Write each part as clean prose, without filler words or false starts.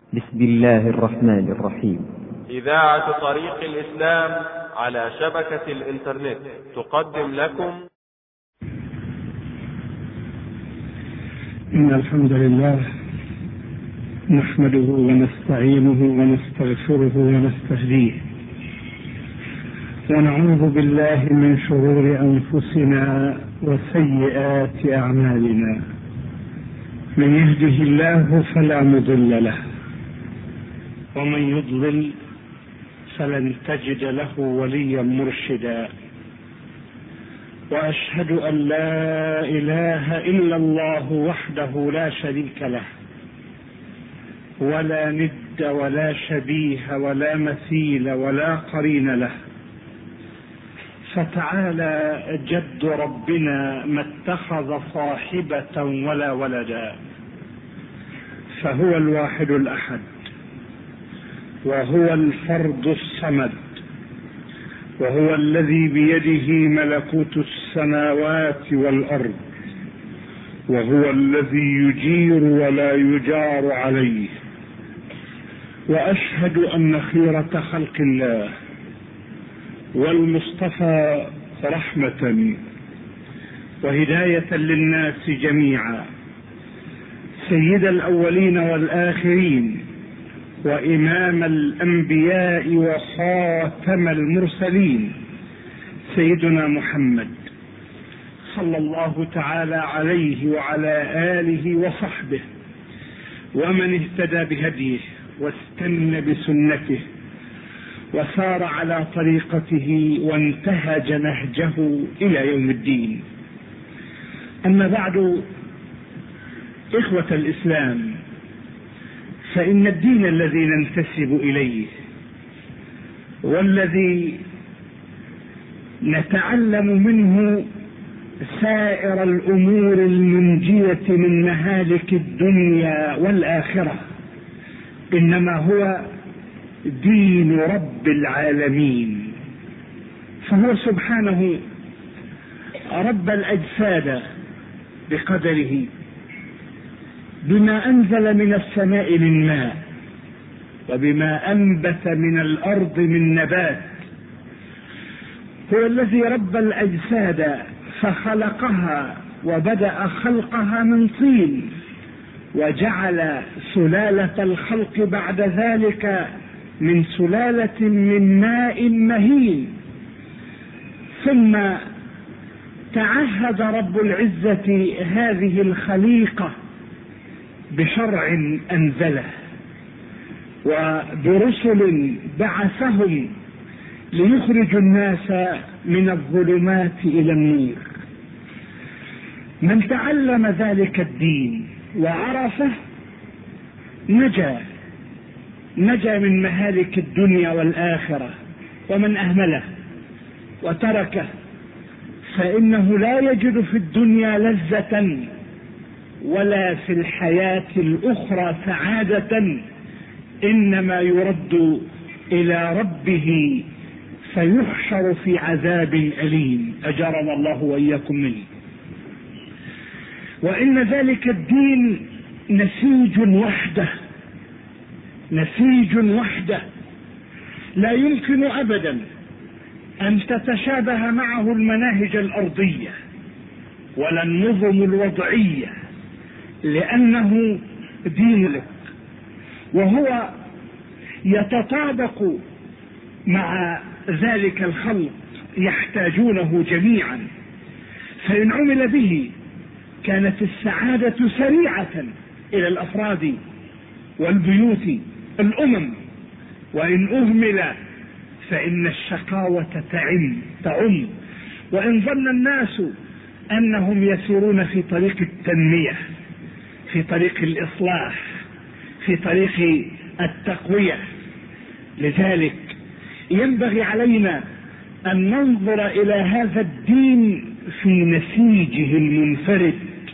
بسم الله الرحمن الرحيم. إذاعة طريق الإسلام على شبكة الإنترنت تقدم لكم. إن الحمد لله نحمده ونستعينه ونستغفره ونستهديه، ونعوذ بالله من شرور أنفسنا وسيئات أعمالنا. من يهده الله فلا مضل له، ومن يضلل فلن تجد له وليا مرشدا. وأشهد أن لا إله إلا الله وحده لا شريك له، ولا ند ولا شبيه ولا مثيل ولا قرين له. فتعالى جد ربنا ما اتخذ صاحبة ولا ولدا، فهو الواحد الأحد، وهو الفرد الصمد، وهو الذي بيده ملكوت السماوات والأرض، وهو الذي يجير ولا يجار عليه. وأشهد أن خيرة خلق الله والمصطفى رحمة وهداية للناس جميعا، سيد الأولين والآخرين، وإمام الأنبياء وخاتم المرسلين، سيدنا محمد صلى الله تعالى عليه وعلى آله وصحبه، ومن اهتدى بهديه واستنى بسنته وسار على طريقته وانتهج نهجه إلى يوم الدين. أما بعد، إخوة الإسلام، فإن الدين الذي ننتسب إليه والذي نتعلم منه سائر الأمور المنجية من مهالك الدنيا والآخرة إنما هو دين رب العالمين. فهو سبحانه رب الأجساد بقدره، بما أنزل من السماء من ماء، وبما أنبت من الأرض من نبات. هو الذي رب الأجساد فخلقها وبدأ خلقها من طين، وجعل سلالة الخلق بعد ذلك من سلالة من ماء مهين. ثم تعهد رب العزة هذه الخليقة بشرع أنزله وبرسل بعثهم ليخرجوا الناس من الظلمات إلى النور. من تعلم ذلك الدين وعرفه نجا من مهالك الدنيا والآخرة، ومن أهمله وتركه فإنه لا يجد في الدنيا لذة ولا في الحياة الأخرى سعادة، إنما يرد إلى ربه فيحشر في عذاب أليم، أجرنا الله وإياكم منه. وإن ذلك الدين نسيج وحده لا يمكن أبدا أن تتشابه معه المناهج الأرضية ولا النظم الوضعية، لأنه دين لك، وهو يتطابق مع ذلك الخلق يحتاجونه جميعا. فإن عمل به كانت السعادة سريعة إلى الأفراد والبيوت الأمم، وإن أهمل فإن الشقاوة تعم. وإن ظن الناس أنهم يسيرون في طريق التنمية، في طريق الإصلاح، في طريق التقوية، لذلك ينبغي علينا أن ننظر إلى هذا الدين في نسيجه المنفرد،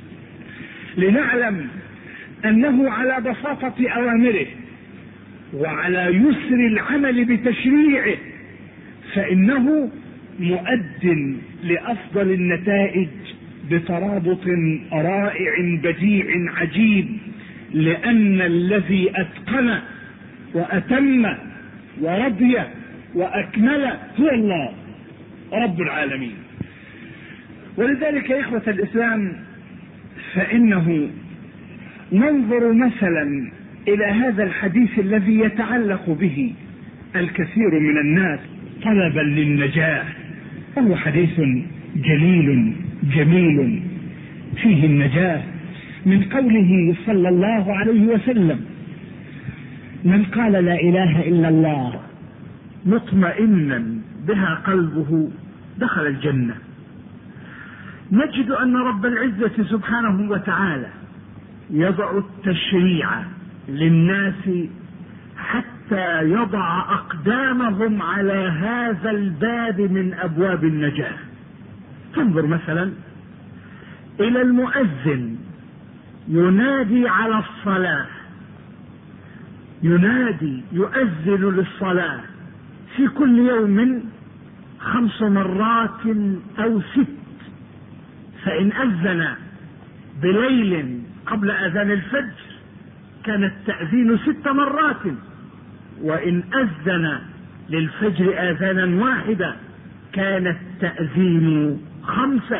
لنعلم أنه على بساطة أوامره وعلى يسر العمل بتشريعه فإنه مؤد لأفضل النتائج بترابط رائع بديع عجيب لأن الذي أتقن وأتم ورضي وأكمل هو الله رب العالمين. ولذلك يا إخوة الإسلام فإنه ننظر مثلا إلى هذا الحديث الذي يتعلق به الكثير من الناس طلبا للنجاة. هو حديث جليل جميل فيه النجاة من قوله صلى الله عليه وسلم: من قال لا إله إلا الله مطمئنا بها قلبه دخل الجنة. نجد أن رب العزة سبحانه وتعالى يضع التشريع للناس حتى يضع أقدامهم على هذا الباب من أبواب النجاة. تنظر مثلا إلى المؤذن ينادي على الصلاة، يؤذن للصلاة في كل يوم 5 مرات أو 6، فإن أذن بليل قبل أذان الفجر كان التأذين 6 مرات، وإن أذن للفجر آذانا واحدة كان التأذين 5.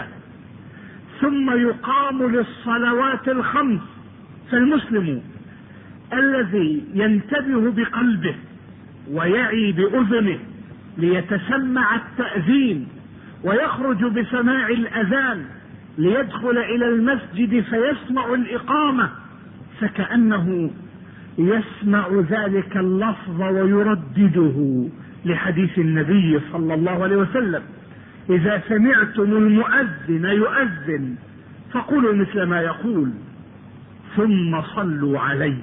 ثم يقام للصلوات 5. فالمسلم الذي ينتبه بقلبه ويعي بأذنه ليتسمع التأذين ويخرج بسماع الأذان ليدخل إلى المسجد فيسمع الإقامة، فكأنه يسمع ذلك اللفظ ويردده لحديث النبي صلى الله عليه وسلم: إذا سمعتم المؤذن يؤذن فقولوا مثل ما يقول ثم صلوا عليه.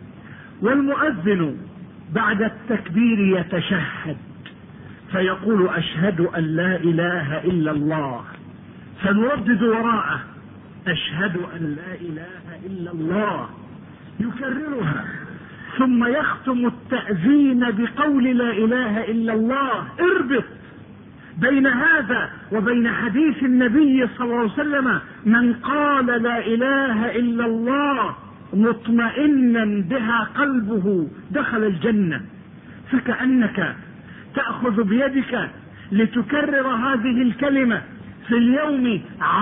والمؤذن بعد التكبير يتشهد فيقول: أشهد أن لا إله إلا الله، فنردد وراءه: أشهد أن لا إله إلا الله، يكررها، ثم يختم التأذين بقول لا إله إلا الله. اربط بين هذا وبين حديث النبي صلى الله عليه وسلم: من قال لا إله إلا الله مطمئنا بها قلبه دخل الجنة. فكأنك تأخذ بيدك لتكرر هذه الكلمة في اليوم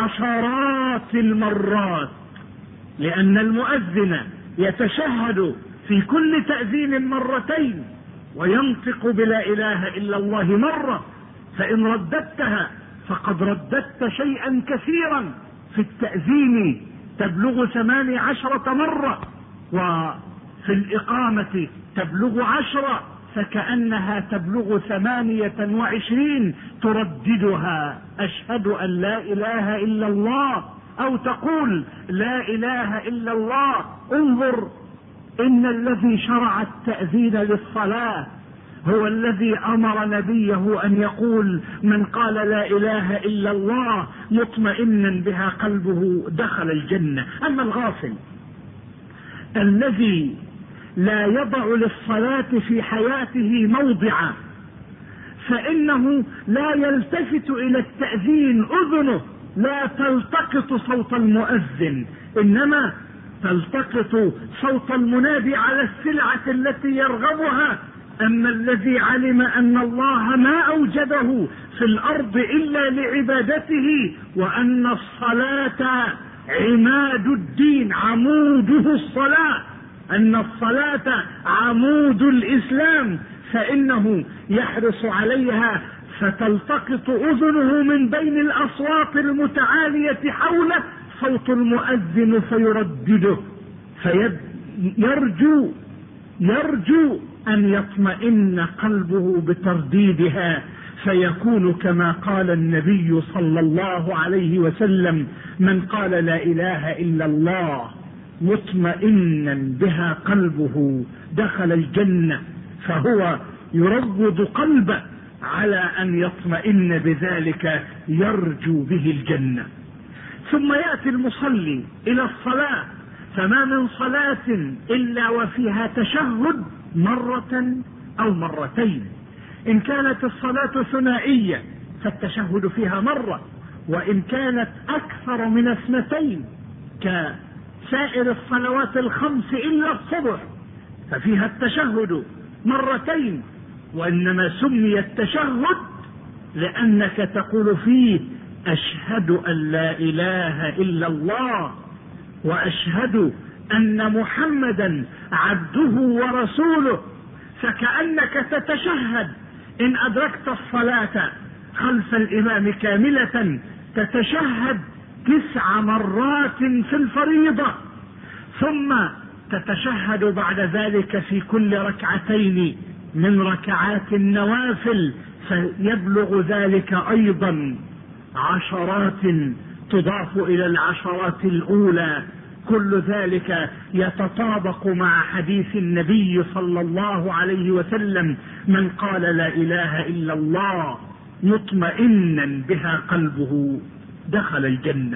10 المرات، لأن المؤذن يتشهد في كل تأذين 2 وينطق بلا إله إلا الله 1. فإن رددتها فقد رددت شيئا كثيرا. في التأذين تبلغ 18 مرة، وفي الإقامة تبلغ 10، فكأنها تبلغ 28 ترددها: أشهد أن لا إله إلا الله، أو تقول لا إله إلا الله. انظر، إن الذي شرع التأذين للصلاة هو الذي أمر نبيه أن يقول: من قال لا إله إلا الله مطمئنا بها قلبه دخل الجنة. أما الغافل الذي لا يضع للصلاة في حياته موضعا، فإنه لا يلتفت إلى التأذين، أذنه لا تلتقط صوت المؤذن، إنما تلتقط صوت المنادي على السلعة التي يرغبها. أما الذي علم أن الله ما أوجده في الأرض إلا لعبادته، وأن الصلاة عماد الدين، عموده الصلاة، أن الصلاة عمود الإسلام، فإنه يحرص عليها، فتلتقط أذنه من بين الأصوات المتعالية حوله صوت المؤذن فيردده، يرجو أن يطمئن قلبه بترديدها، فيكون كما قال النبي صلى الله عليه وسلم: من قال لا إله إلا الله مطمئنا بها قلبه دخل الجنة. فهو يروض قلبه على أن يطمئن بذلك، يرجو به الجنة. ثم يأتي المصلي إلى الصلاة، فما من صلاة إلا وفيها تشهد 1 أو 2. إن كانت الصلاة ثنائية فالتشهد فيها 1، وإن كانت أكثر من 2 سائر الصلوات الخمس إلا الصبح ففيها التشهد مرتين، وإنما سمي التشهد لأنك تقول فيه أشهد أن لا إله إلا الله وأشهد أن محمدا عبده ورسوله، فكأنك تتشهد. إن أدركت الصلاة خلف الإمام كاملة تتشهد 9 مرات في الفريضة، ثم تتشهد بعد ذلك في كل ركعتين من ركعات النوافل، فيبلغ ذلك أيضا عشرات تضاف إلى العشرات الأولى. كل ذلك يتطابق مع حديث النبي صلى الله عليه وسلم: من قال لا إله إلا الله مطمئنا بها قلبه دخل الجنة.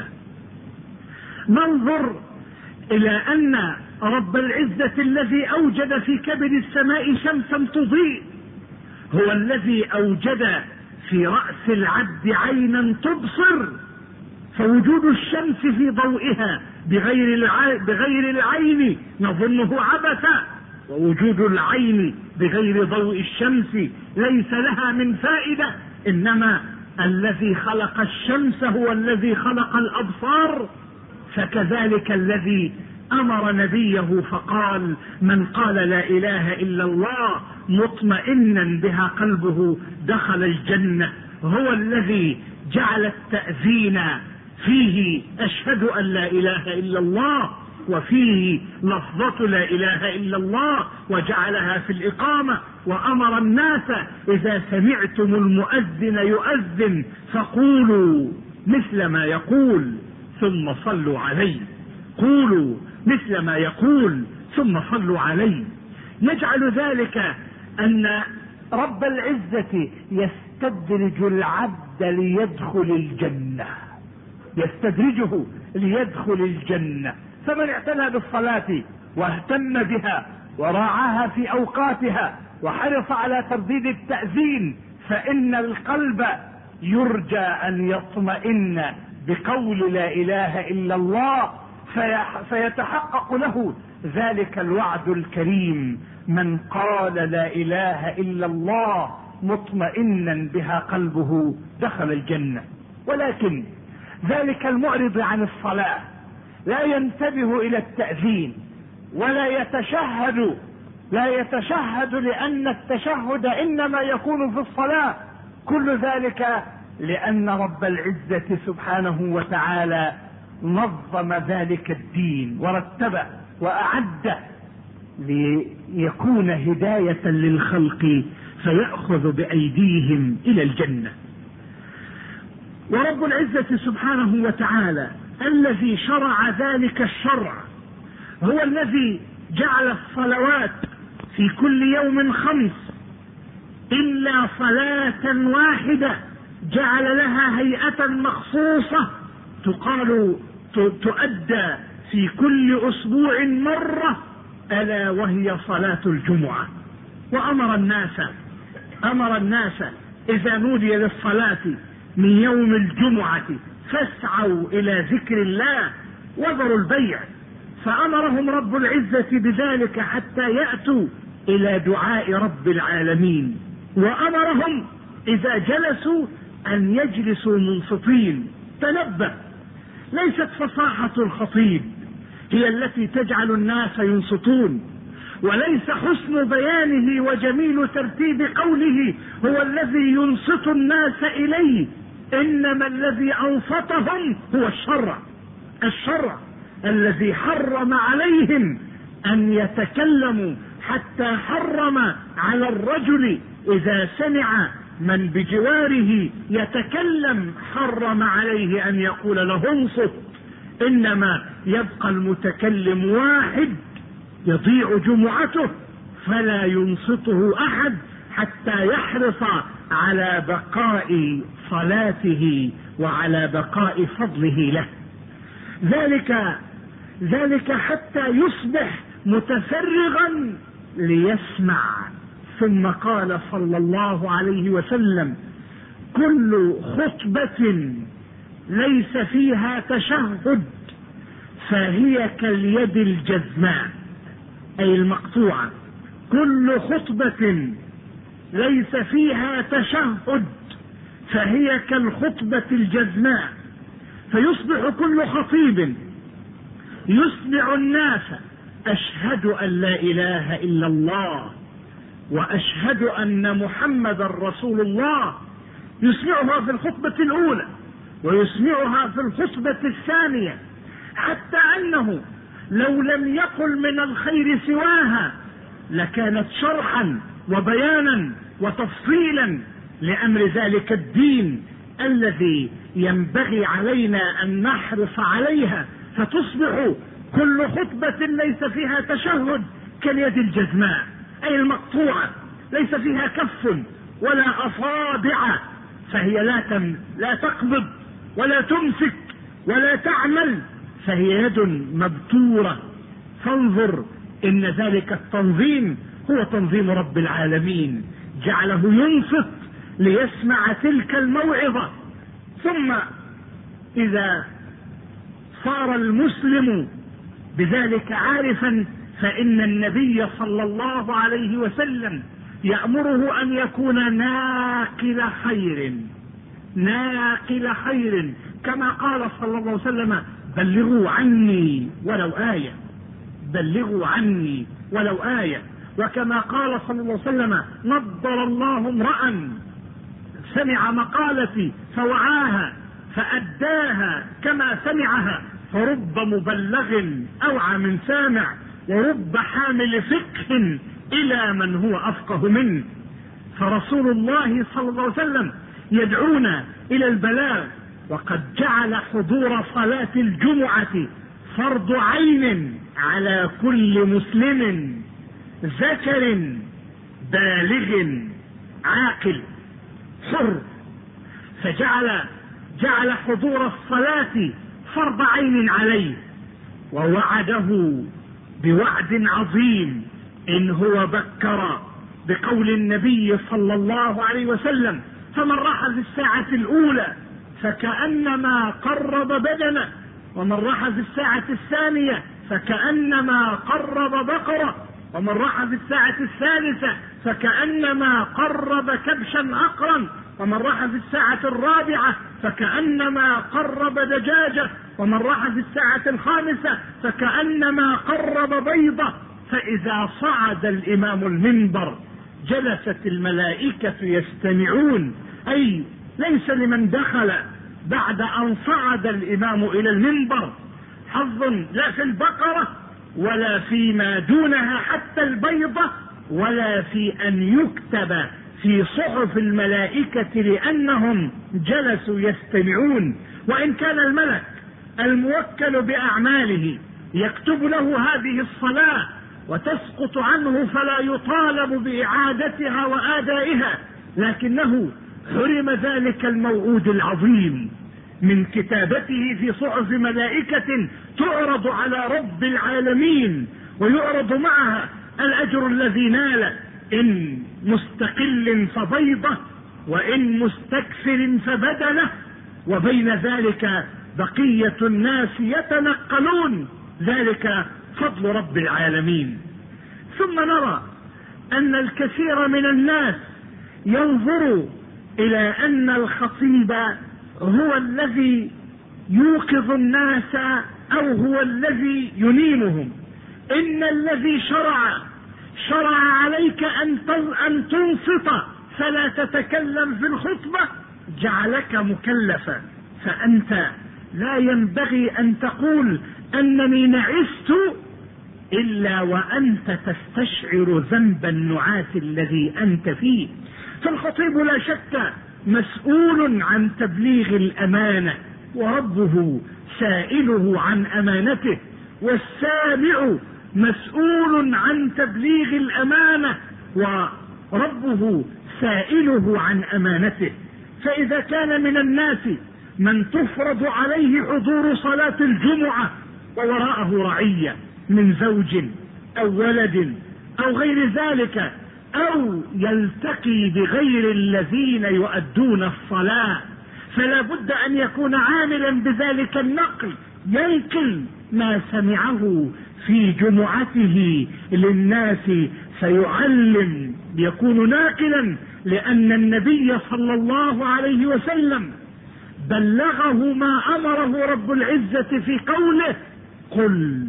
ننظر إلى أن رب العزة الذي أوجد في كبد السماء شمسا تضيء هو الذي أوجد في رأس العبد عينا تبصر، فوجود الشمس في ضوئها بغير العين نظنه عبثا، ووجود العين بغير ضوء الشمس ليس لها من فائدة. إنما الذي خلق الشمس هو الذي خلق الأبصار، فكذلك الذي أمر نبيه فقال: من قال لا إله إلا الله مطمئنا بها قلبه دخل الجنة، هو الذي جعل التأذين فيه أشهد أن لا إله إلا الله، وفيه لفظة لا إله إلا الله، وجعلها في الإقامة، وأمر الناس إذا سمعتم المؤذن يؤذن فقولوا مثل ما يقول ثم صلوا عليه. قولوا مثل ما يقول ثم صلوا عليه. يجعل ذلك أن رب العزة يستدرج العبد ليدخل الجنة، يستدرجه ليدخل الجنة. فمن اعتنى بالصلاة واهتم بها وراعاها في أوقاتها وحرص على ترديد التأذين فإن القلب يرجى أن يطمئن بقول لا إله إلا الله، فيتحقق له ذلك الوعد الكريم: من قال لا إله إلا الله مطمئنا بها قلبه دخل الجنة. ولكن ذلك المعرض عن الصلاة لا ينتبه إلى التأذين ولا يتشهد لأن التشهد إنما يكون في الصلاة. كل ذلك لأن رب العزة سبحانه وتعالى نظم ذلك الدين ورتبه وأعده ليكون هداية للخلق فيأخذ بأيديهم إلى الجنة. ورب العزة سبحانه وتعالى الذي شرع ذلك الشرع هو الذي جعل الصلوات في كل يوم 5 إلا صلاة واحدة جعل لها هيئة مخصوصة تؤدى في كل أسبوع مرة، ألا وهي صلاة الجمعة. وأمر الناس إذا نودي للصلاة من يوم الجمعة فاسعوا إلى ذكر الله وذروا البيع، فأمرهم رب العزة بذلك حتى يأتوا إلى دعاء رب العالمين. وأمرهم إذا جلسوا أن يجلسوا منصتين. تنبه، ليست فصاحة الخطيب هي التي تجعل الناس ينصتون، وليس حسن بيانه وجميل ترتيب قوله هو الذي ينصت الناس إليه، إنما الذي أنصتهم هو الشرع الذي حرم عليهم أن يتكلموا، حتى حرم على الرجل إذا سمع من بجواره يتكلم حرم عليه أن يقول له انصت، إنما يبقى المتكلم واحد يضيع جمعته فلا ينصته أحد حتى يحرص على بقاء صلاته وعلى بقاء فضله له. ذلك حتى يصبح متفرغا ليسمع. ثم قال صلى الله عليه وسلم: كل خطبة ليس فيها تشهد فهي كاليد الجزماء أي المقطوعة. كل خطبة ليس فيها تشهد فهي كالخطبة الجزماء، فيصبح كل خطيب يسمع الناس أشهد أن لا إله إلا الله وأشهد أن محمد رسول الله، يسمعها في الخطبة الأولى ويسمعها في الخطبة الثانية، حتى أنه لو لم يقل من الخير سواها لكانت شرحا وبيانا وتفصيلا لأمر ذلك الدين الذي ينبغي علينا أن نحرص عليها، فتصبح كل خطبة ليس فيها تشهد كاليد الجزماء أي المقطوعة، ليس فيها كف ولا أصابع، فهي لا تقبض ولا تمسك ولا تعمل، فهي يد مبتورة. فانظر إن ذلك التنظيم هو تنظيم رب العالمين، جعله ينصت ليسمع تلك الموعظة. ثم إذا صار المسلم بذلك عارفا فإن النبي صلى الله عليه وسلم يأمره أن يكون ناقل خير، كما قال صلى الله عليه وسلم بلغوا عني ولو آية، وكما قال صلى الله عليه وسلم نضر الله امرأ سمع مقالتي فوعاها فأداها كما سمعها، فرب مبلغ أوعى من سامع، ورب حامل فقه إلى من هو أفقه منه. فرسول الله صلى الله عليه وسلم يدعونا إلى البلاغ، وقد جعل حضور صلاة الجمعة فرض عين على كل مسلم ذكر بالغ عاقل حر، فجعل حضور الصلاة فرض عين عليه، ووعده بوعد عظيم إن هو بكر بقول النبي صلى الله عليه وسلم فمن راح في الساعة الأولى فكأنما قرب بدنه، ومن راح في الساعة الثانية فكأنما قرب بقرة، ومن راح في الساعة الثالثة فكأنما قرب كبشا أقرا، ومن راح في الساعة الرابعة فكأنما قرب دجاجة، ومن راح في الساعة الخامسة فكأنما قرب بيضة. فإذا صعد الإمام المنبر جلست الملائكة يستمعون، أي ليس لمن دخل بعد أن صعد الإمام إلى المنبر حظ لا في البقرة ولا فيما دونها حتى البيضة، ولا في أن يكتب في صحف الملائكة لأنهم جلسوا يستمعون. وإن كان الملك الموكل بأعماله يكتب له هذه الصلاة وتسقط عنه فلا يطالب بإعادتها وآدائها، لكنه حرم ذلك الموعود العظيم من كتابته في صحف ملائكة تعرض على رب العالمين، ويعرض معها الأجر الذي نال، إن مستقل فبيضة وإن مستكثر فبدنه، وبين ذلك بقية الناس يتنقلون، ذلك فضل رب العالمين. ثم نرى أن الكثير من الناس ينظر إلى أن الخطيب هو الذي يوقظ الناس أو هو الذي ينيمهم. إن الذي شرع عليك أن تنصت فلا تتكلم في الخطبة جعلك مكلفا، فأنت لا ينبغي أن تقول أنني نعست إلا وأنت تستشعر ذنب النعاس الذي أنت فيه. فالخطيب لا شك مسؤول عن تبليغ الأمانة، وربه سائله عن أمانته، والسامع مسؤول عن تبليغ الأمانة وربه سائله عن أمانته. فإذا كان من الناس من تفرض عليه حضور صلاة الجمعة ووراءه رعية من زوج أو ولد أو غير ذلك، أو يلتقي بغير الذين يؤدون الصلاة، فلا بد أن يكون عاملا بذلك النقل، ينقل ما سمعه في جمعته للناس سيعلم، يكون ناقلا، لأن النبي صلى الله عليه وسلم بلغه ما أمره رب العزة في قوله: قل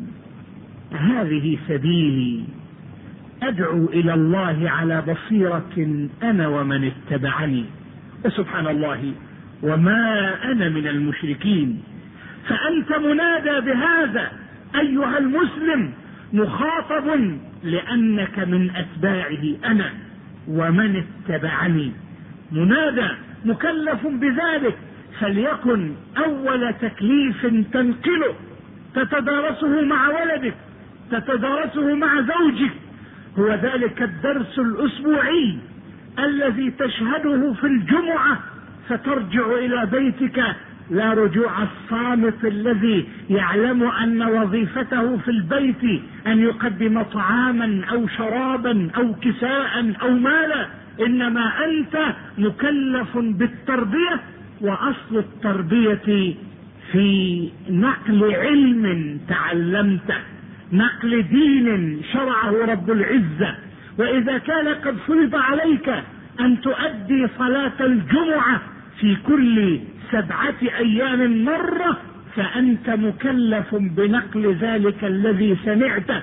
هذه سبيلي أدعو إلى الله على بصيرة أنا ومن اتبعني، وسبحان الله وما أنا من المشركين. فأنت منادى بهذا أيها المسلم، مخاطب لأنك من أتباعه أنا ومن اتبعني، منادى مكلف بذلك. فليكن أول تكليف تنقله تتدارسه مع ولدك، تتدارسه مع زوجك، هو ذلك الدرس الأسبوعي الذي تشهده في الجمعة، فترجع إلى بيتك لا رجوع الصامت الذي يعلم أن وظيفته في البيت أن يقدم طعاما أو شرابا أو كساء أو مالا، إنما أنت مكلف بالتربية، وأصل التربية في نقل علم تعلمته، نقل دين شرعه رب العزة. وإذا كان قد فرض عليك أن تؤدي صلاة الجمعة في كل 7 أيام مرة، فأنت مكلف بنقل ذلك الذي سمعته.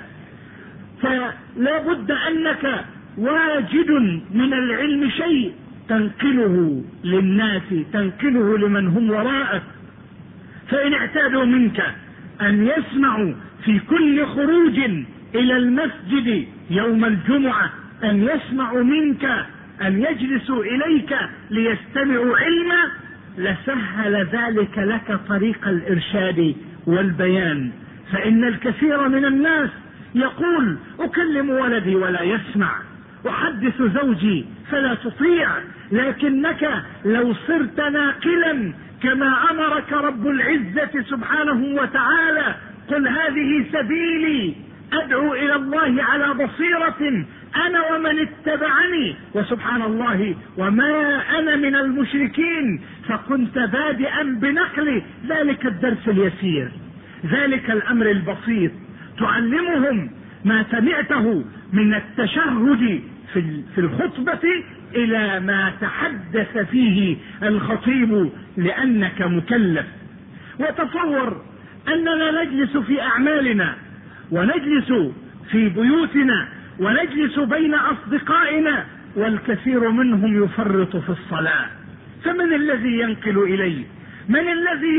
فلا بد أنك واجد من العلم شيء تنقله للناس، تنقله لمن هم وراءك. فإن اعتادوا منك أن يسمعوا في كل خروج إلى المسجد يوم الجمعة، أن يسمعوا منك، أن يجلسوا إليك ليستمعوا علما، لسهل ذلك لك طريق الإرشاد والبيان. فإن الكثير من الناس يقول: أكلم ولدي ولا يسمع، أحدث زوجي فلا تطيع. لكنك لو صرت ناقلا كما أمرك رب العزة سبحانه وتعالى: قل هذه سبيلي أدعو إلى الله على بصيرة أنا ومن اتبعني، وسبحان الله وما أنا من المشركين، فكنت بادئا بنقل ذلك الدرس اليسير، ذلك الأمر البسيط، تعلمهم ما سمعته من التشهد في الخطبة إلى ما تحدث فيه الخطيب، لأنك مكلف. وتصور أننا نجلس في أعمالنا، ونجلس في بيوتنا، ونجلس بين أصدقائنا، والكثير منهم يفرط في الصلاة. فمن الذي ينقل إليه؟ من الذي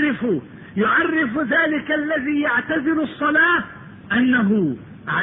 يعرف ذلك الذي يعتزل الصلاة أنه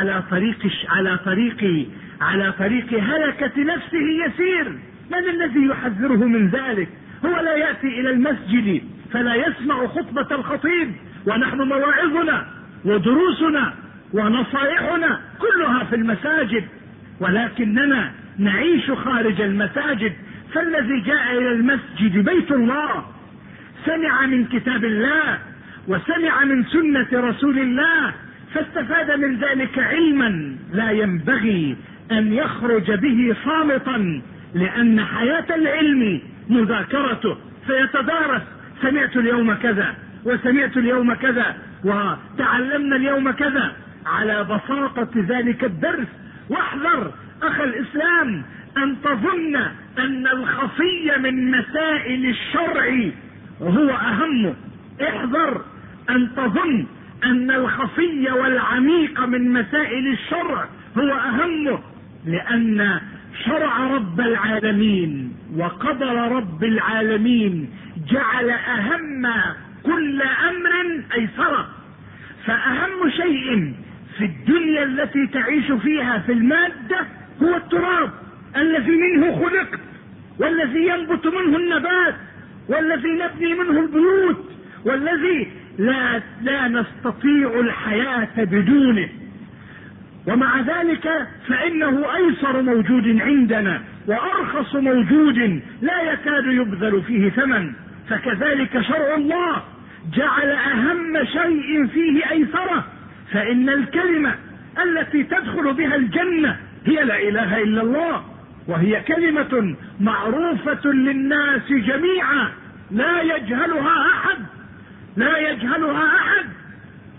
على طريق هلكة نفسه يسير؟ من الذي يحذره من ذلك؟ هو لا يأتي إلى المسجد فلا يسمع خطبة الخطيب، ونحن مواعظنا ودروسنا ونصائحنا كلها في المساجد، ولكننا نعيش خارج المساجد. فالذي جاء إلى المسجد بيت الله، سمع من كتاب الله وسمع من سنة رسول الله، فاستفاد من ذلك علما لا ينبغي أن يخرج به صامتا، لأن حياة العلم مذاكرته، فيتدارس: سمعت اليوم كذا، وسمعت اليوم كذا، وتعلمنا اليوم كذا، على بساطة ذلك الدرس. واحذر أخ الإسلام أن تظن أن الخفي من مسائل الشرع هو أهم. احذر أن تظن أن الخفي والعميق من مسائل الشرع هو أهم، لأن شرع رب العالمين وقدر رب العالمين جعل أهم كل أمر أيسره. فأهم شيء في الدنيا التي تعيش فيها في المادة هو التراب الذي منه خلقت، والذي ينبت منه النبات، والذي نبني منه البيوت، والذي لا نستطيع الحياة بدونه. ومع ذلك فإنه أيسر موجود عندنا وأرخص موجود لا يكاد يبذل فيه ثمن. فكذلك شرع الله جعل أهم شيء فيه أيسره، فإن الكلمة التي تدخل بها الجنة هي لا إله إلا الله، وهي كلمة معروفة للناس جميعا لا يجهلها أحد.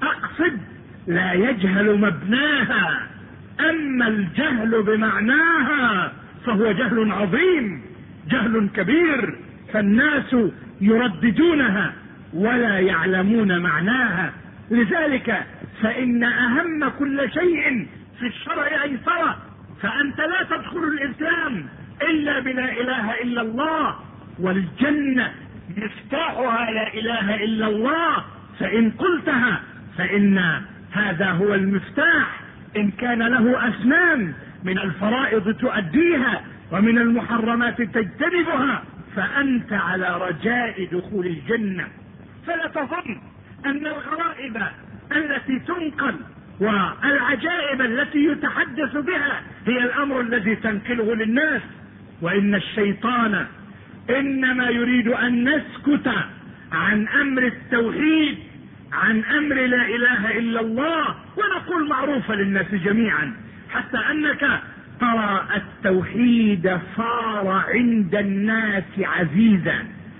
اقصد لا يجهل مبناها، اما الجهل بمعناها فهو جهل عظيم، جهل كبير، فالناس يرددونها ولا يعلمون معناها. لذلك فإن أهم كل شيء في الشرع أيسرة، فأنت لا تدخل الإسلام إلا بلا إله إلا الله، والجنة مفتاحها لا إله إلا الله، فإن قلتها فإن هذا هو المفتاح. إن كان له أسنان من الفرائض تؤديها ومن المحرمات تجتنبها فأنت على رجاء دخول الجنة. فلا تظن أن الغرائب التي تنقل والعجائب التي يتحدث بها هي الأمر الذي تنقله للناس، وإن الشيطان إنما يريد أن نسكت عن أمر التوحيد، عن أمر لا إله إلا الله، ونقول معروفة للناس جميعا، حتى أنك ترى التوحيد صار عند الناس عزيزا،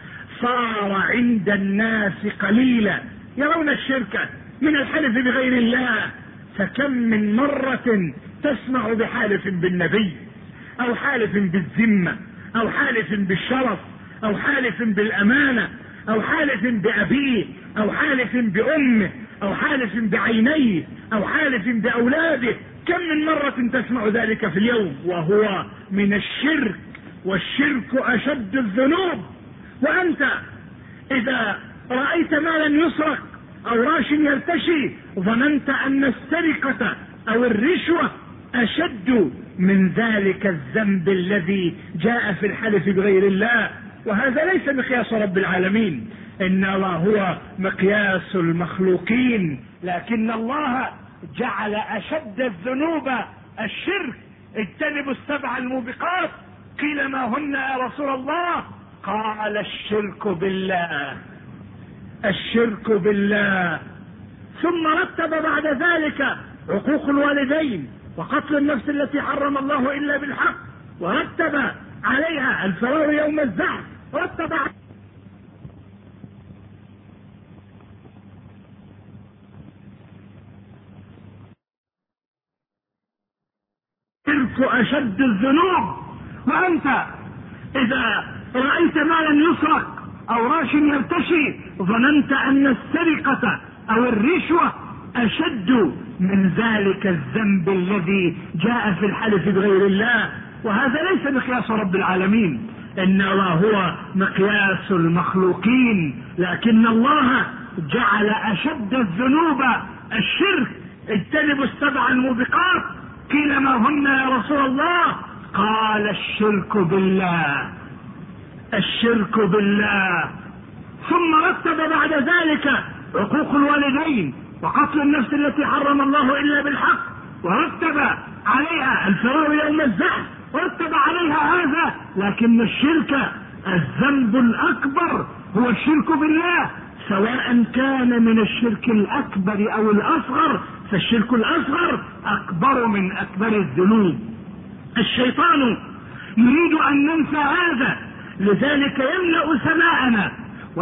صار عند الناس قليلا، يرون الشرك من الحلف بغير الله. فكم من مرة تسمع بحالف بالنبي، أو حالف بالذمة، أو حالف بالشرف، أو حالف بالأمانة، أو حالف بأبيه، أو حالف بأمه، أو حالف بعينيه، أو حالف بأولاده. كم من مرة تسمع ذلك في اليوم، وهو من الشرك، والشرك أشد الذنوب. وأنت إذا رأيت مالا يسرق أو راش يرتشي ظننت أن السرقة أو الرشوة أشد من ذلك الذنب الذي جاء في الحلف بغير الله. وهذا ليس مقياس رب العالمين، إنما هو مقياس المخلوقين، لكن الله جعل أشد الذنوب الشرك. اجتنبوا السبع الموبقات. قيل ما هن يا رسول الله؟ قال الشرك بالله، الشرك بالله. ثم رتب بعد ذلك عقوق الوالدين وقتل النفس التي حرم الله إلا بالحق، ورتب عليها الفرار يوم الزحف، ورتب الشرك أشد الذنوب. وأنت إذا رأيت مالا يسرق أو راش يرتشي ظننت أن السرقة أو الرشوة أشد من ذلك الذنب الذي جاء في الحلف بغير الله. وهذا ليس مقياس رب العالمين، إنما هو مقياس المخلوقين، لكن الله جعل أشد الذنوب الشرك. اجتنبوا السبع الموبقات. قيل ما هن يا رسول الله؟ قال الشرك بالله، الشرك بالله. ثم رتب بعد ذلك عقوق الوالدين وقتل النفس التي حرم الله إلا بالحق، ورتب عليها الفرار يوم الزحف، ورتب عليها هذا. لكن الشرك الذنب الأكبر هو الشرك بالله، سواء كان من الشرك الأكبر أو الأصغر، فالشرك الأصغر أكبر من أكبر الذنوب. الشيطان يريد أن ننسى هذا، لذلك يملأ سماءنا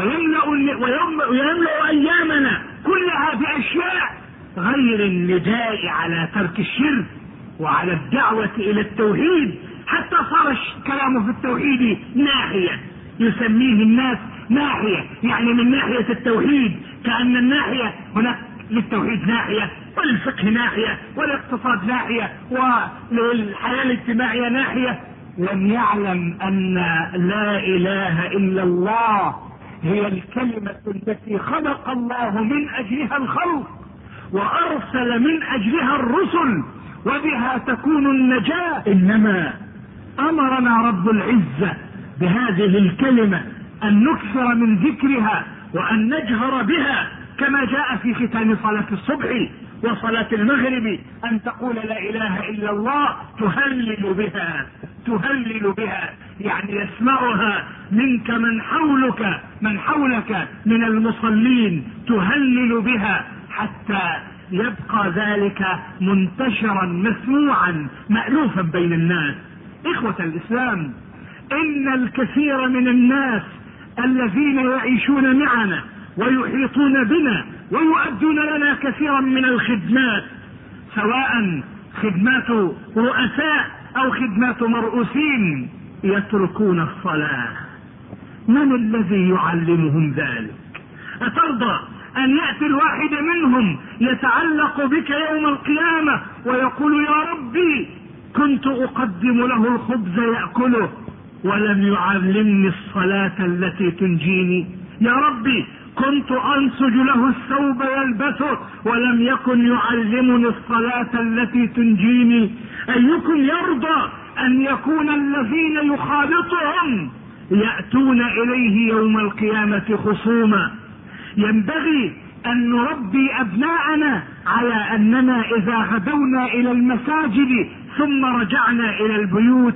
ويملأ أيامنا كلها بأشياء غير النداء على ترك الشرك وعلى الدعوة إلى التوحيد، حتى صار كلامه في التوحيد ناحية، يسميه الناس ناحية، يعني من ناحية التوحيد، كأن الناحية هناك للتوحيد ناحية، وللفقه ناحية، والاقتصاد ناحية، وللحياة الاجتماعية ناحية. لم يعلم أن لا إله إلا الله هي الكلمة التي خلق الله من أجلها الخلق وأرسل من أجلها الرسل، وبها تكون النجاة. إنما أمرنا رب العزة بهذه الكلمة أن نكثر من ذكرها وأن نجهر بها، كما جاء في ختام صلاة الصبح وصلاة المغرب، أن تقول لا إله إلا الله تهلل بها، تهلل بها، يعني يسمعها منك من حولك من المصلين، تهلل بها حتى يبقى ذلك منتشرا مسموعا مألوفا بين الناس. إخوة الإسلام، إن الكثير من الناس الذين يعيشون معنا ويحيطون بنا ويؤدون لنا كثيرا من الخدمات، سواء خدمات رؤساء أو خدمات مرؤوسين، يتركون الصلاة. من الذي يعلمهم ذلك؟ أترضى أن يأتي الواحد منهم يتعلق بك يوم القيامة ويقول يا ربي كنت أقدم له الخبز يأكله ولم يعلمني الصلاة التي تنجيني، يا ربي كنت أنسج له الثوب يلبسه ولم يكن يعلمني الصلاة التي تنجيني؟ أيكم يرضى أن يكون الذين يخالطهم يأتون إليه يوم القيامة خصوما؟ ينبغي أن نربي أبناءنا على أننا إذا غدونا إلى المساجد ثم رجعنا إلى البيوت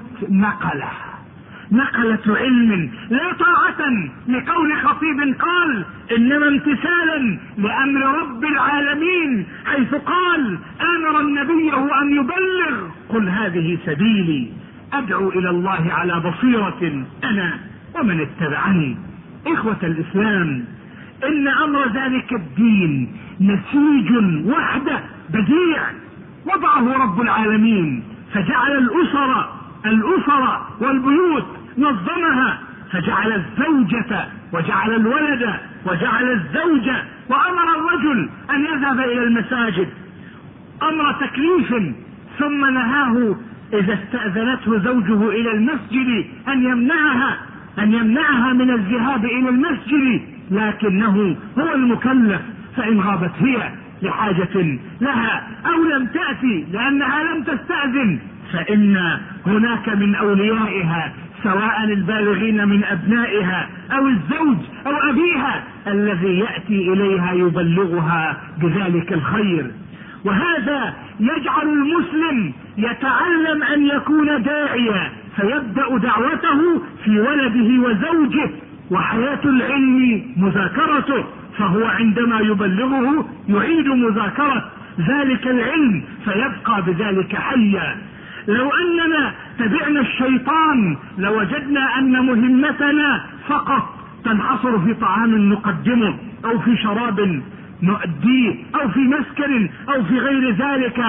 نقلة علم، لا طاعة لقول خطيب قال إنما امتثالا لأمر رب العالمين، حيث قال آمر النبي أن يبلغ قل هذه سبيلي أدعو إلى الله على بصيرة أنا ومن اتبعني. إخوة الإسلام، إن أمر ذلك الدين نسيج وحدة بديع وضعه رب العالمين، فجعل الأسر والبيوت نظمها، فجعل الزوجة وجعل الولد وجعل الزوجة، وأمر الرجل أن يذهب إلى المساجد أمر تكليف، ثم نهاه إذا استأذنته زوجه إلى المسجد أن يمنعها من الذهاب إلى المسجد، لكنه هو المكلف، فإن غابت هي لحاجة لها أو لم تأتي لأنها لم تستأذن فإن هناك من أوليائها سواء البالغين من أبنائها أو الزوج أو أبيها الذي يأتي إليها يبلغها بذلك الخير. وهذا يجعل المسلم يتعلم أن يكون داعيا، فيبدأ دعوته في ولده وزوجه، وحياة العلم مذاكرته، فهو عندما يبلغه يعيد مذاكرة ذلك العلم فيبقى بذلك حيا. لو أننا تبعنا الشيطان لوجدنا أن مهمتنا فقط تنحصر في طعام نقدمه أو في شراب نؤديه أو في مسكن أو في غير ذلك،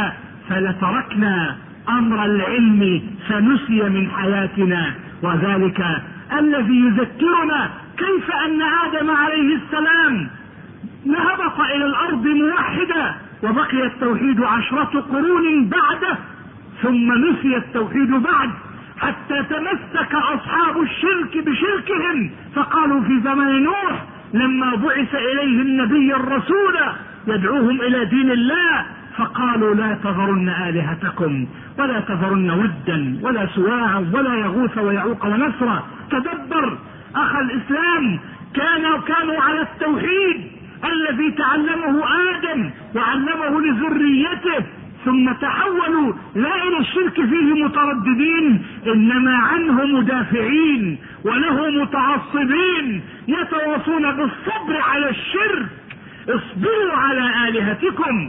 فلتركنا أمر العلم فنسي من حياتنا. وذلك الذي يذكرنا كيف أن آدم عليه السلام نهبط إلى الأرض موحدا وبقي التوحيد 10 قرون بعده، ثم نسي التوحيد بعد، حتى تمسك أصحاب الشرك بشركهم، فقالوا في زمن نوح لما بعث إليهم نبيا رسولا يدعوهم إلى دين الله، فقالوا لا تذرن آلهتكم ولا تذرن ودا ولا سواعا ولا يغوث ويعوق ونسرا. تدبر أخ الإسلام، كانوا على التوحيد الذي تعلمه آدم وعلمه لذريته، ثم تحولوا لا إلى الشرك فيه مترددين، إنما عنه مدافعين وله متعصبين، يتواصون بالصبر على الشرك. اصبروا على آلهتكم،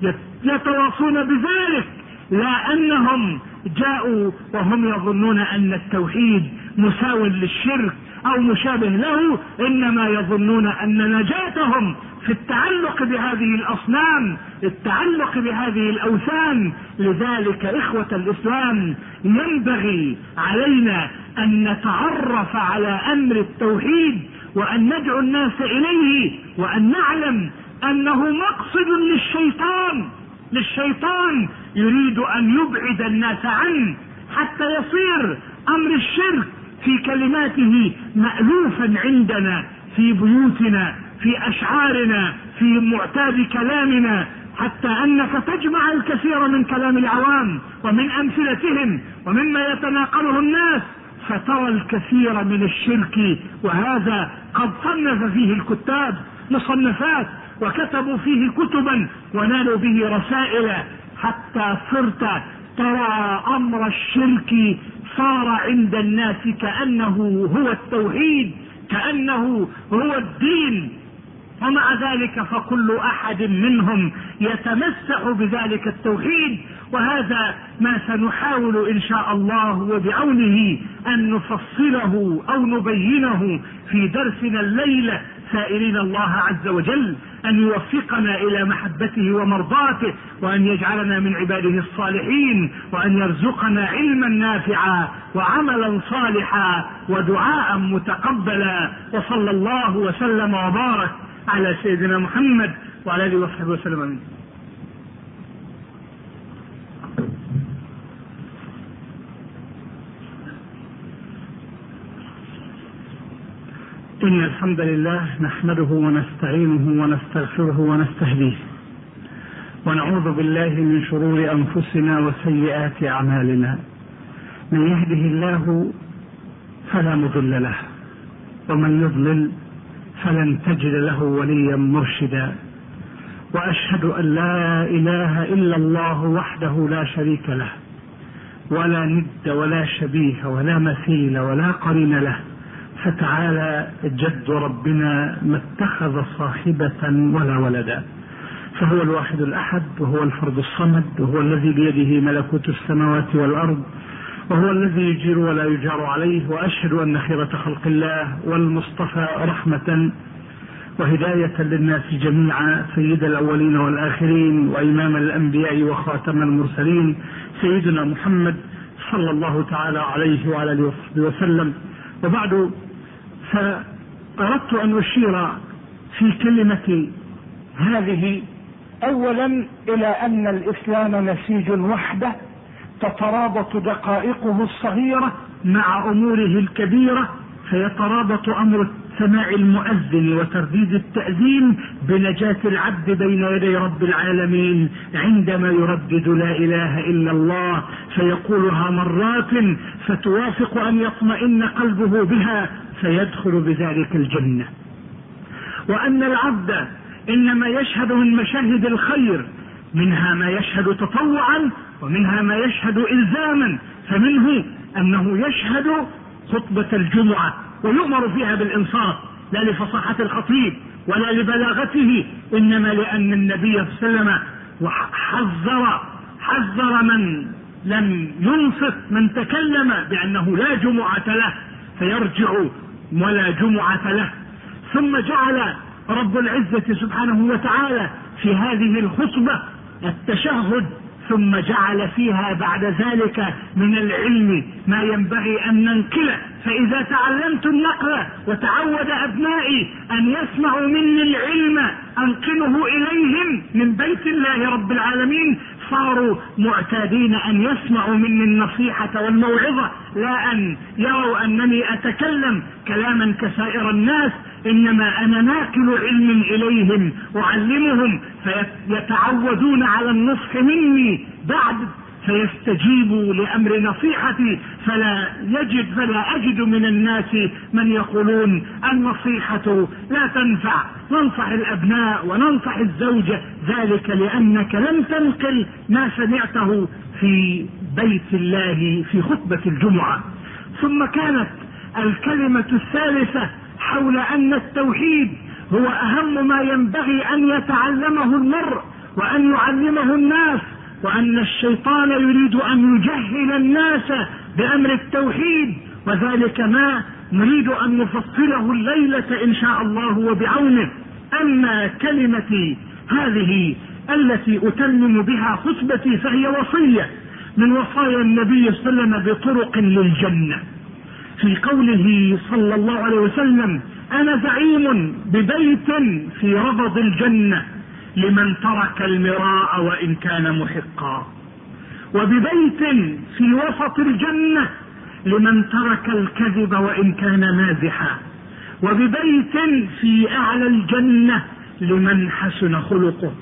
يتواصون بذلك، لا أنهم جاءوا وهم يظنون أن التوحيد مساو للشرك أو مشابه له، إنما يظنون أن نجاتهم في التعلق بهذه الأصنام، التعلق بهذه الأوثان. لذلك إخوة الإسلام ينبغي علينا أن نتعرف على أمر التوحيد وأن ندعو الناس إليه، وأن نعلم أنه مقصد للشيطان يريد أن يبعد الناس عنه حتى يصير أمر الشرك في كلماته مألوفا عندنا في بيوتنا في أشعارنا في معتاد كلامنا، حتى أنك تجمع الكثير من كلام العوام ومن أمثلتهم ومما يتناقله الناس فترى الكثير من الشرك، وهذا قد صنف فيه الكتاب مصنفات وكتبوا فيه كتبا ونالوا به رسائل، حتى صرت ترى أمر الشرك صار عند الناس كأنه هو التوحيد، كأنه هو الدين. ومع ذلك فكل أحد منهم يتمسح بذلك التوحيد، وهذا ما سنحاول إن شاء الله وبعونه أن نفصله أو نبينه في درسنا الليلة سائلين الله عز وجل أن يوفقنا إلى محبته ومرضاته، وأن يجعلنا من عباده الصالحين، وأن يرزقنا علما نافعا وعملا صالحا ودعاء متقبلا. وصلى الله وسلم وبارك على سيدنا محمد وعلى آله وصحبه وسلم. إن الحمد لله نحمده ونستعينه ونستغفره ونستهديه، ونعوذ بالله من شرور أنفسنا وسيئات أعمالنا. من يهده الله فلا مضل له، ومن يضلل فلن تجد له وليا مرشدا. وأشهد أن لا إله إلا الله وحده لا شريك له، ولا ند ولا شبيه ولا مثيل ولا قرين له، فتعالى جد ربنا ما اتخذ صاحبة ولا ولدا، فهو الواحد الأحد، وهو الفرد الصمد، وهو الذي بيده ملكوت السماوات والأرض، وهو الذي يجير ولا يجار عليه. وأشهد أن خيرة خلق الله والمصطفى رحمة وهداية للناس جميعا، سيد الأولين والآخرين وإمام الأنبياء وخاتم المرسلين، سيدنا محمد صلى الله تعالى عليه وعلى آله وصحبه وسلم. وبعد، فأردت أن أشير في كلمة هذه أولا إلى أن الإسلام نسيج وحده تترابط دقائقه الصغيرة مع أموره الكبيرة، فيترابط أمر سماع المؤذن وترديد التأذين بنجاة العبد بين يدي رب العالمين عندما يردد لا إله إلا الله، فيقولها مرات فتوافق أن يطمئن قلبه بها فيدخل بذلك الجنة. وأن العبد إنما يشهد من مشاهد الخير، منها ما يشهد تطوعا ومنها ما يشهد إلزاما، فمنه أنه يشهد خطبة الجمعة ويؤمر فيها بالإنصات، لا لفصاحة الخطيب ولا لبلاغته، إنما لأن النبي صلى الله عليه وسلم حذر من لم ينصت، من تكلم بأنه لا جمعة له فيرجع ولا جمعة له. ثم جعل رب العزة سبحانه وتعالى في هذه الخطبة التشهد، ثم جعل فيها بعد ذلك من العلم ما ينبغي أن ننقله. فإذا تعلمت النقل وتعود أبنائي أن يسمعوا مني العلم أنقله إليهم من بيت الله رب العالمين، صاروا معتادين أن يسمعوا مني النصيحة والموعظة، لا أن يروا أنني أتكلم كلاما كسائر الناس، إنما أنا ناقل علم إليهم أعلمهم، فيتعودون على النصح مني بعد، فيستجيبوا لأمر نصيحتي. فلا أجد من الناس من يقولون النصيحة لا تنفع، ننصح الأبناء وننصح الزوجة، ذلك لأنك لم تنقل ما سمعته في بيت الله في خطبة الجمعة. ثم كانت الكلمة الثالثة حول أن التوحيد هو أهم ما ينبغي أن يتعلمه المرء وأن يعلمه الناس، وأن الشيطان يريد أن يجهل الناس بأمر التوحيد، وذلك ما نريد أن نفصله الليلة إن شاء الله وبعونه. أما كلمتي هذه التي أتمم بها خطبتي فهي وصية من وصايا النبي صلى الله عليه وسلم بطرق للجنة، في قوله صلى الله عليه وسلم: أنا زعيم ببيت في ربض الجنة لمن ترك المراء وإن كان محقا، وببيت في وسط الجنة لمن ترك الكذب وإن كان مازحا، وببيت في أعلى الجنة لمن حسن خلقه.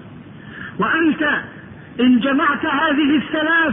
وأنت إن جمعت هذه الثلاث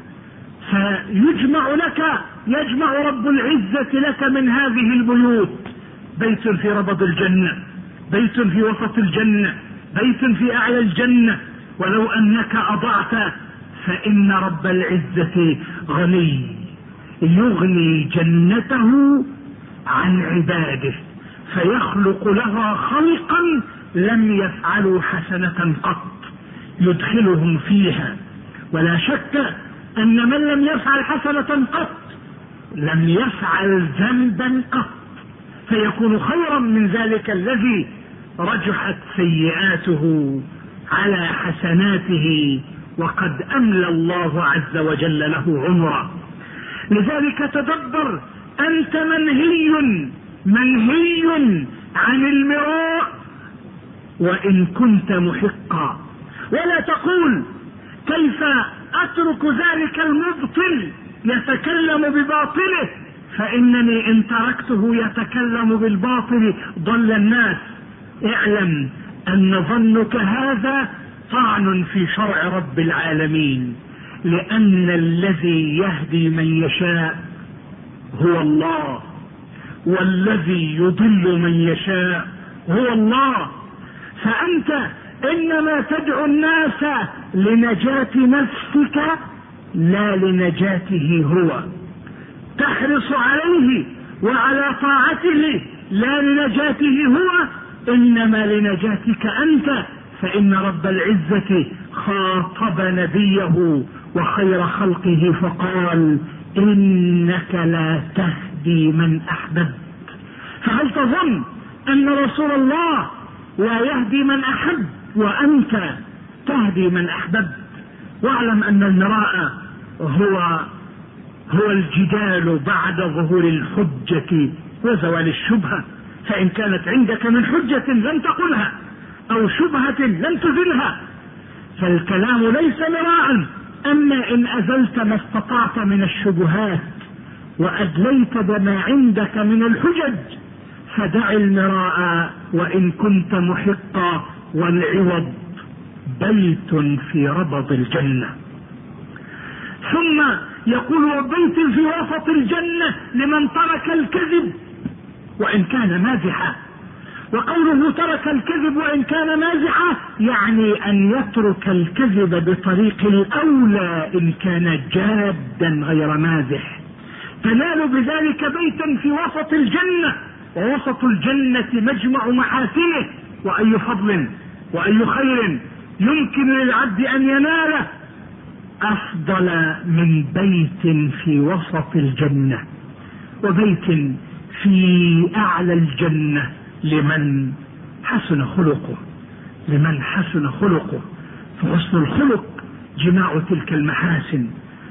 يجمع رب العزة لك من هذه البيوت بيت في ربض الجنة، بيت في وسط الجنة، بيت في أعلى الجنة. ولو أنك أضعت فإن رب العزة غني يغني جنته عن عباده، فيخلق لها خلقا لم يفعلوا حسنة قط يدخلهم فيها. ولا شك أن من لم يفعل حسنة قط لم يفعل ذنبا قط، فيكون خيرا من ذلك الذي رجحت سيئاته على حسناته وقد أملى الله عز وجل له عمره. لذلك تدبر، أنت منهي عن المراء وإن كنت محقا، ولا تقول كيف أترك ذلك المبطل يتكلم بباطله، فإنني إن تركته يتكلم بالباطل ضل الناس. اعلم أن ظنك هذا طعن في شرع رب العالمين، لأن الذي يهدي من يشاء هو الله، والذي يضل من يشاء هو الله. فأنت إنما تدعو الناس لنجاة نفسك لا لنجاته هو، تحرص عليه وعلى طاعته لا لنجاته هو، إنما لنجاتك أنت. فإن رب العزة خاطب نبيه وخير خلقه فقال: إنك لا تهدي من أحببت. فهل تظن أن رسول الله لا يهدي من أحب وأنت تهدي من أحببت؟ واعلم أن المراء هو الجدال بعد ظهور الحجة وزوال الشبهة. فإن كانت عندك من حجة لن تقلها أو شبهة لن تزلها فالكلام ليس مراء. أما إن أزلت ما استطعت من الشبهات وأدليت بما عندك من الحجج فدع المراء وإن كنت محقا، والعوض بيت في ربض الجنة. ثم يقول: وبيت في وسط الجنة لمن ترك الكذب وإن كان مازحا. وقوله ترك الكذب وإن كان مازحا يعني أن يترك الكذب بطريق الأولى إن كان جادا غير مازح. تنال بذلك بيتا في وسط الجنة، ووسط الجنة مجمع محاسنه، وأي فضل وأي خير يمكن للعبد أن يناله أفضل من بيت في وسط الجنة، وبيت في أعلى الجنة لمن حسن خلقه. فحسن الخلق جماع تلك المحاسن.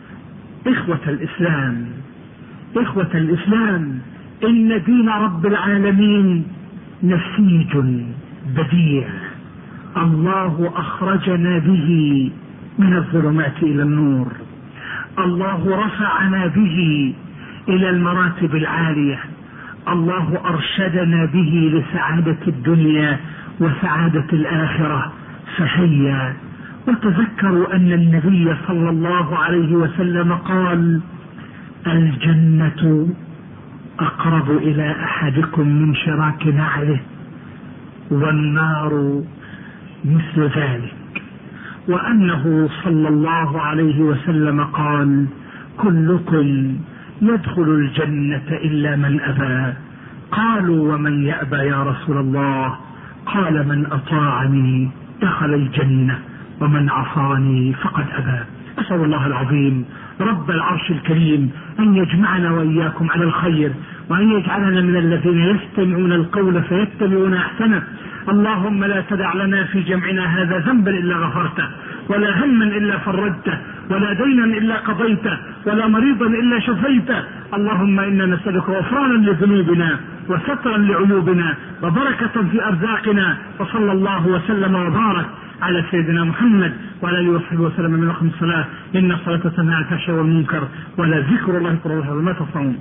إخوة الإسلام، إن دين رب العالمين نسيج بديع، الله أخرجنا به من الظلمات إلى النور، الله رفعنا به إلى المراتب العالية، الله أرشدنا به لسعادة الدنيا وسعادة الآخرة. فهيا وتذكروا أن النبي صلى الله عليه وسلم قال: الجنة أقرب إلى أحدكم من شراك نعله، والنار مثل ذلك. وأنه صلى الله عليه وسلم قال: كلكم يدخل الجنة إلا من أبى. قالوا: ومن يأبى يا رسول الله؟ قال: من أطاعني دخل الجنة ومن عصاني فقد أبى. أسأل الله العظيم رب العرش الكريم أن يجمعنا وإياكم على الخير، وأن يجعلنا من الذين يستمعون القول فيتبعون أحسنه. اللهم لا تدع لنا في جمعنا هذا ذنبا إلا غفرته، ولا هما إلا فرجته، ولا دينا إلا قضيته، ولا مريضا إلا شفيته. اللهم إنا نسألك غفرانا لذنوبنا وسترا لعيوبنا وبركة في أرزاقنا. وصلى الله وسلم وبارك على سيدنا محمد وعلى آله وصحبه وسلم. من أقم الصلاة إن الصلاة تنهى عن الفحشاء والمنكر ولا ذكر الله أكبر ما تصنعون.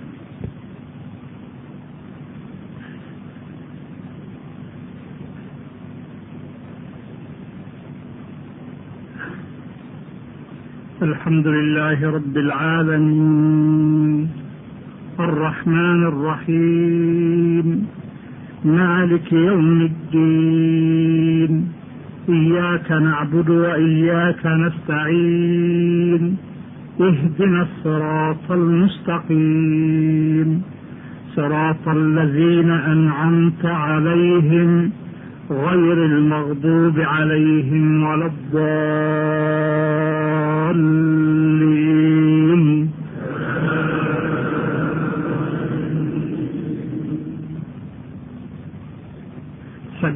الحمد لله رب العالمين الرحمن الرحيم مالك يوم الدين إياك نعبد وإياك نستعين اهدنا الصراط المستقيم صراط الذين أنعمت عليهم غير المغضوب عليهم ولا الضالين.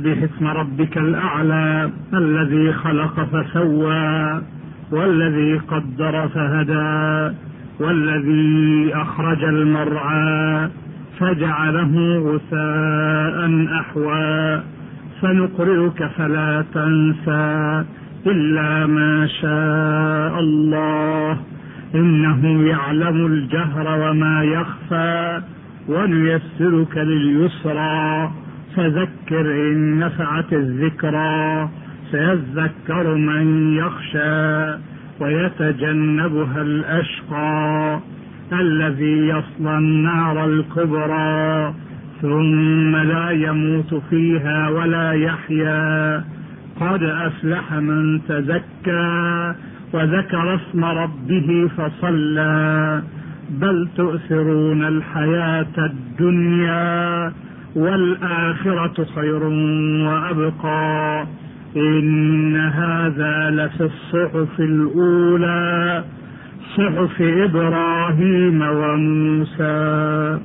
سبح اسم ربك الأعلى الذي خلق فسوى والذي قدر فهدى والذي أخرج المرعى فجعله غثاء أحوى سنقرئك فلا تنسى إلا ما شاء الله إنه يعلم الجهر وما يخفى ونيسرك لليسرى فذكر إن نفعت الذكرى سيذكر من يخشى ويتجنبها الأشقى الذي يصلى النار الكبرى ثم لا يموت فيها ولا يحيا قد أفلح من تزكى وذكر اسم ربه فصلى بل تؤثرون الحياة الدنيا والآخرة خير وأبقى إن هذا لفي الصحف الأولى صحف إبراهيم وموسى.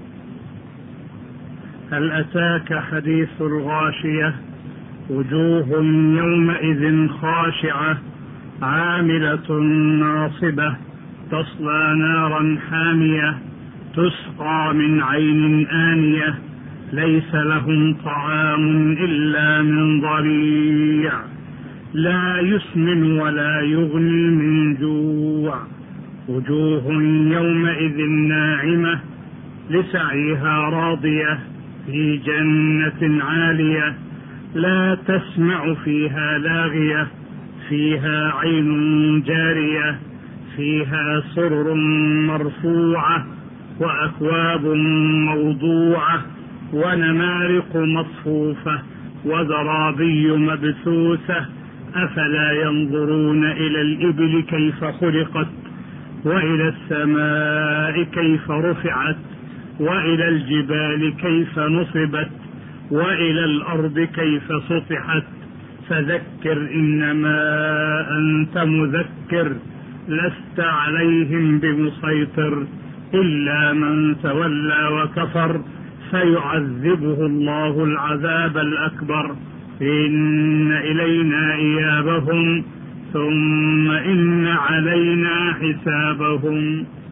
هل أتاك حديث الغاشية وجوه يومئذ خاشعة عاملة ناصبة تصلى نارا حامية تسقى من عين آنية ليس لهم طعام إلا من ضريع لا يسمن ولا يغني من جوع وجوه يومئذ ناعمة لسعيها راضية في جنة عالية لا تسمع فيها لاغية فيها عين جارية فيها سرر مرفوعة وأكواب موضوعة ونمارق مصفوفة وزرابي مبثوثة أفلا ينظرون إلى الإبل كيف خلقت وإلى السماء كيف رفعت وإلى الجبال كيف نصبت وإلى الأرض كيف سطحت فذكر إنما أنت مذكر لست عليهم بمسيطر إلا من تولى وكفر فيعذبه الله العذاب الأكبر إن إلينا إيابهم ثم إن علينا حسابهم.